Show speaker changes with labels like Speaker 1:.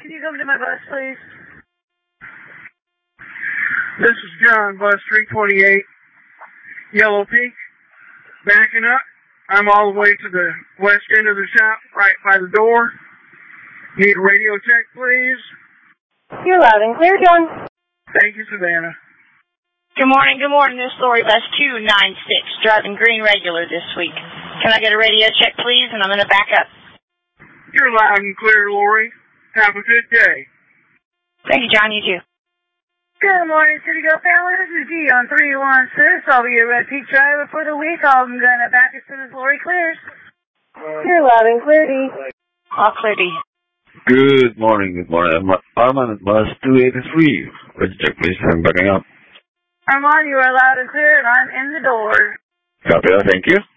Speaker 1: can you come to my bus, please?
Speaker 2: This is John, bus 328, Yellow Peak. Backing up. I'm all the way to the west end of the shop, right by the door. Need a radio check, please.
Speaker 1: You're loud and clear, John.
Speaker 2: Thank you, Savannah.
Speaker 3: Good morning. This is Lori, bus 296, driving green regular this week. Can I get a radio check, please? And I'm going to back up.
Speaker 2: You're loud and clear, Lori. Have a good day.
Speaker 3: Thank you, John. You too.
Speaker 1: Good morning, City Go family. This is G on 316. I'll be your Red Peak driver for the week. I'm going to back as soon as Lori clears. You're loud and clear, D.
Speaker 3: All clear, D.
Speaker 4: Good morning. I'm Armand at bus 283. Radio check, please. I'm backing up.
Speaker 1: Armand, you are loud and clear, and I'm in the door.
Speaker 4: Copy that. Thank you.